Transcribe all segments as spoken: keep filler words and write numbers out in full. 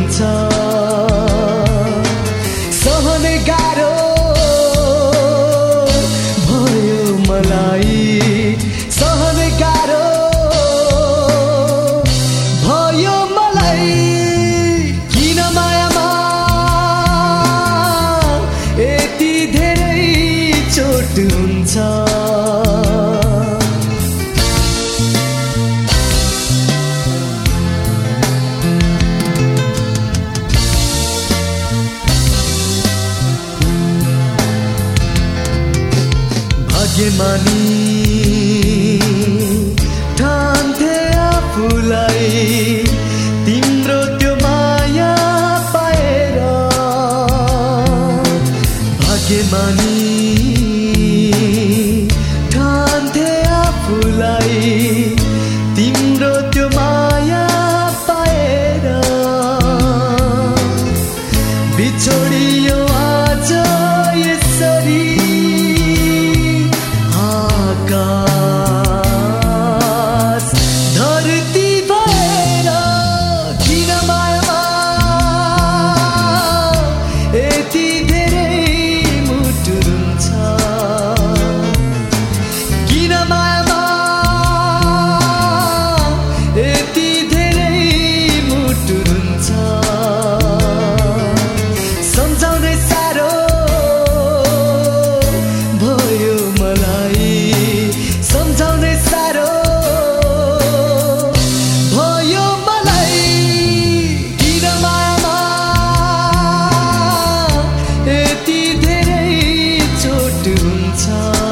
हुन्छ सहने गाह्रो भयो मलाई सहने गाह्रो भयो मलाई किन मायामा यति धेरै चोट हुन्छ भाग्यमानी ठान्थे आफूलाई तिम्रो त्यो माया पाएर भाग्यमानी ठान्थे आफूलाई तिम्रो त्यो माया पाएर बिछोडियो आज यसरी आकाश धरती भएर किन मायामा यति धेरै मुटु रुन्छ किन मायामा यति धेरै मुटु रुन्छ सम्झाउनै साह्रो भयो मलाई सम्झाउनै साह्रो भयो मलाई किन मायामा यति धेरै चोट हुन्छ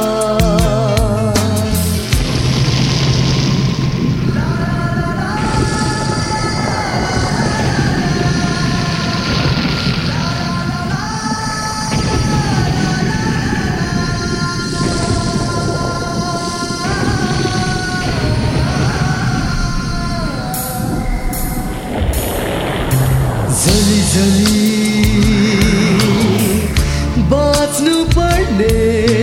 जली जली बाँच्नु पर्ने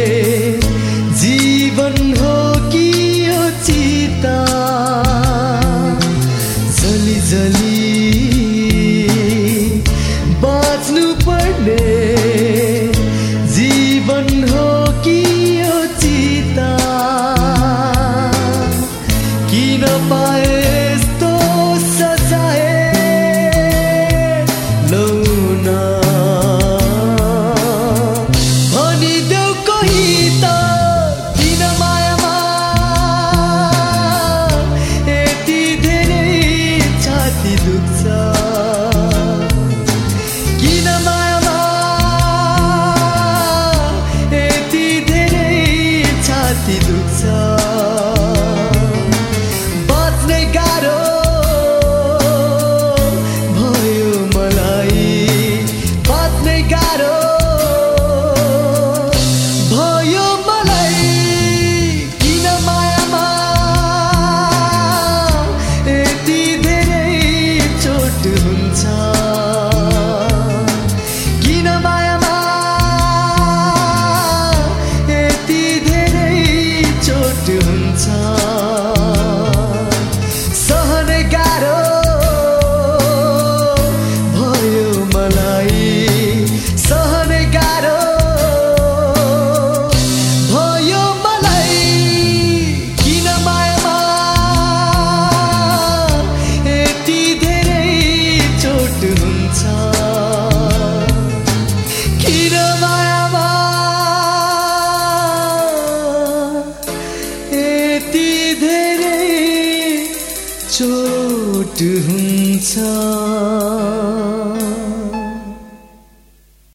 जीवन हो कि यो चिता जली जली बाँच्नु पर्ने जीवन हो कि यो चिता किन पाए यस्तो सजाय भनिदेऊ कोही त किन मायामा यति धेरै छाती दुख्छ किन मायामा यति धेरै छाती दुख्छ बाँच्नै गाह्रो भयो मलाई बाँच्नै गाह्रो भयो मलाई किन मायामा यति धेरै चोट हुन्छ किन मायामा यति धेरै चोट हुन्छ सहने गाह्रो भयो मलाई सहने गाह्रो भयो मलाई किन मायामा यति धेरै चोट हुन्छ किन मायामा यति धेरै चोट हुन्छ।